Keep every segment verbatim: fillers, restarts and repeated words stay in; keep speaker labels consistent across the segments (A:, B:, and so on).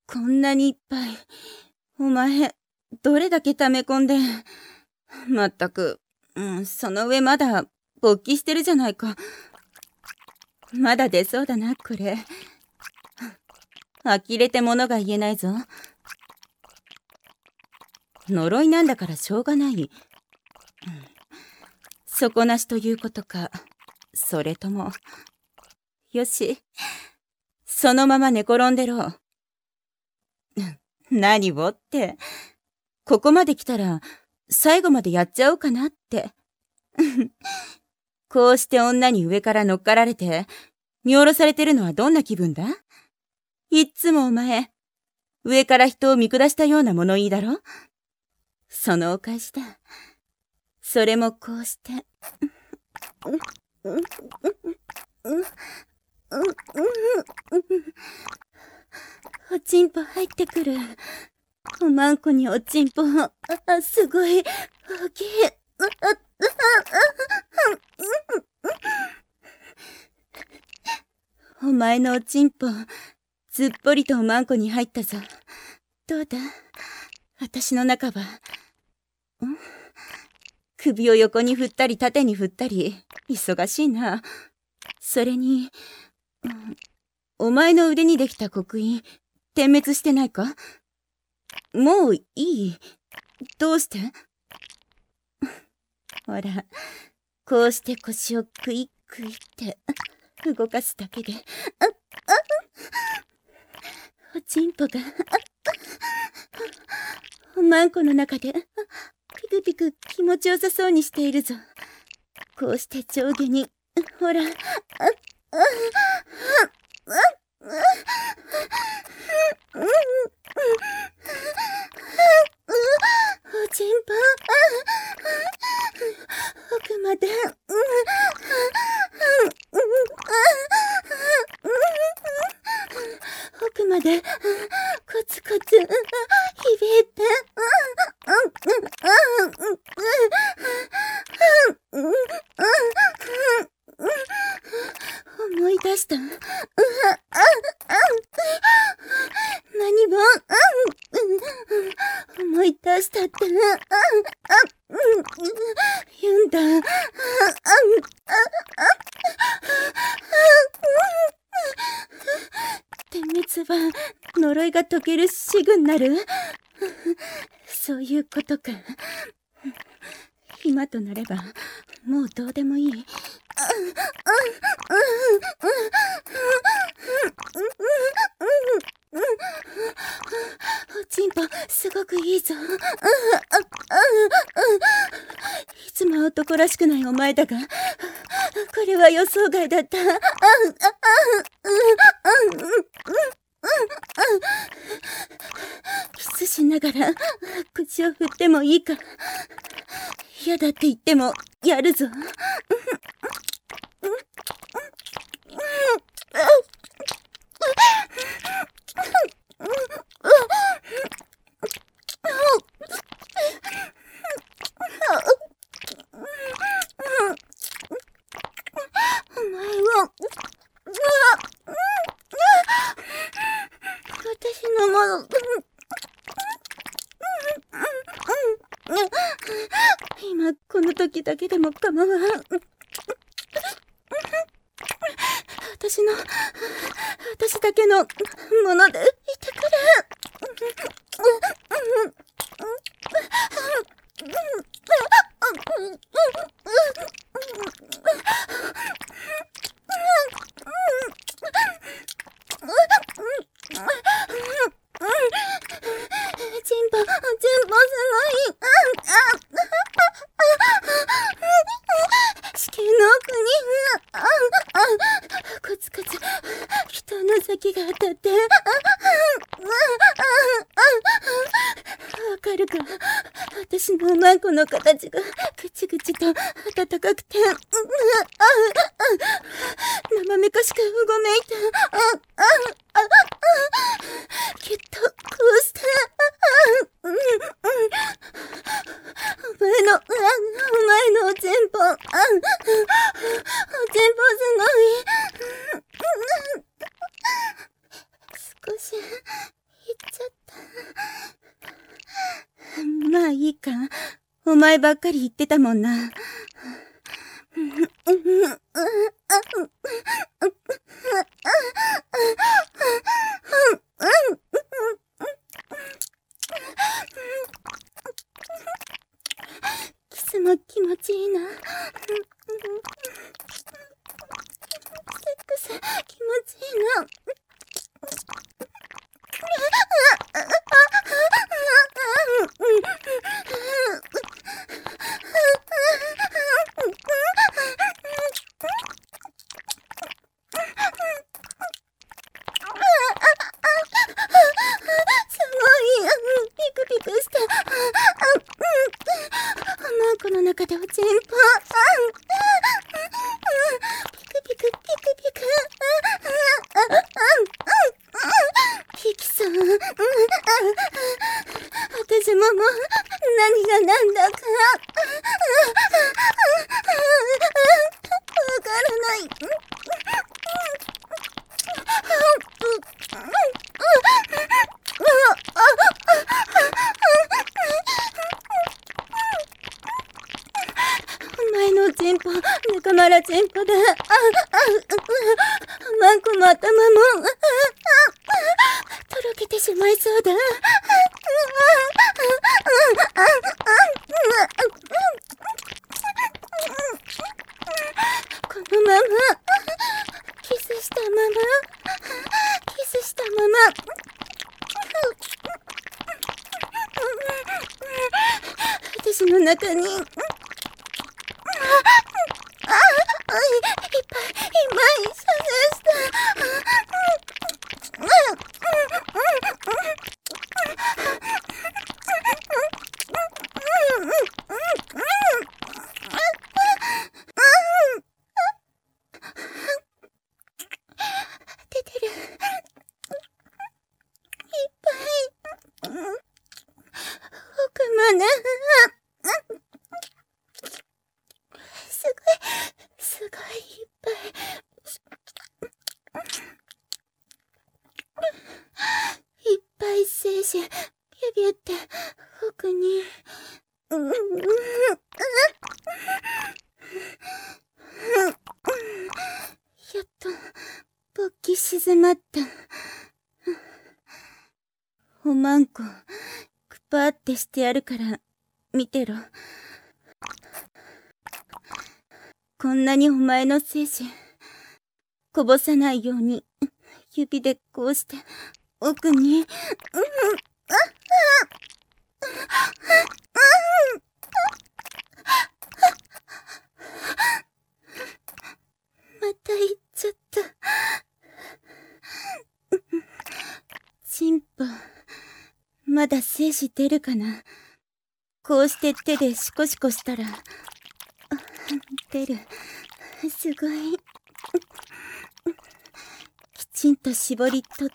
A: こんなにいっぱい。お前、どれだけ溜め込んで。まったく、うん、その上まだ勃起してるじゃないか。まだ出そうだな、これ。呆れて物が言えないぞ。呪いなんだからしょうがない。うん、底なしということか、それとも。よし、そのまま寝転んでろ。何をって、ここまで来たら最後までやっちゃおうかなって。こうして女に上から乗っかられて見下ろされてるのはどんな気分だ？いっつもお前、上から人を見下したような物言いだろ？そのお返しだ。それもこうして。おちんぽ入ってくる。おまんこにおちんぽ、あ、すごい大きい。お前のおちんぽ、ずっぽりとおまんこに入ったぞ。どうだ？私の中は。ん？首を横に振ったり縦に振ったり、忙しいな。それに、うん、お前の腕にできた刻印、点滅してないか？もういい？どうして？ほら、こうして腰をクイックイって動かすだけで、あ、あ、おちんぽが、おまんこの中で、ピクピク気持ちよさそうにしているぞ。こうして上下に、ほら、あ、あ、あ、あ、おちんぽ、奥まで、奥まで、コツコツ、響いて、思い出した。何も、思い出したって、言うんだ。点滅は呪いが解けるシグナル？そういうことか。今となればもうどうでもいい。おちんぽすごくいいぞ。いつも男らしくないお前だが、これは予想外だった。キスしながら口を振ってもいいか？嫌だって言ってもやるぞ。お前は私のもの。今この時だけでも構わん。私の私だけのものでいてくれ。チンポ、チンポすごい。子宮の奥に、コツコツ、人の先が当たって、わかるか？私のおまんこの形がぐちぐちと温かくて、生めかしくうごめいて、きっとこうして、お前の、お前のおちんぽ、おちんぽすごい。少し、痛あいいか。お前ばっかり言ってたもんな。キスも気持ちいいな。セックス気持ちいいな。この中でおちんぽピクピクピクピクピキさん、私ももう何が何だかわからない。お前のチンポ、仲間らチンポだ。あ、あ、マンコも頭も、とろけてしまいそうだ。このまま、キスしたまま、キスしたまま、私の中に、ああ、いっぱい、いっぱい探した。出てる。いっぱい。奥まで。すごい、すごいいっぱい。いっぱい精子、ビュビュって奥に。やっと、勃起静まった。おまんこ、くぱーってしてやるから、見てろ。こんなにお前の精子、こぼさないように、指でこうして、奥に、うん、あ、あ、また行っちゃった。チンポ、まだ精子出るかな。こうして手でシコシコしたら、出る。すごい。きちんと絞り取って。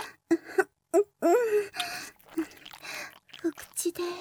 A: お口で、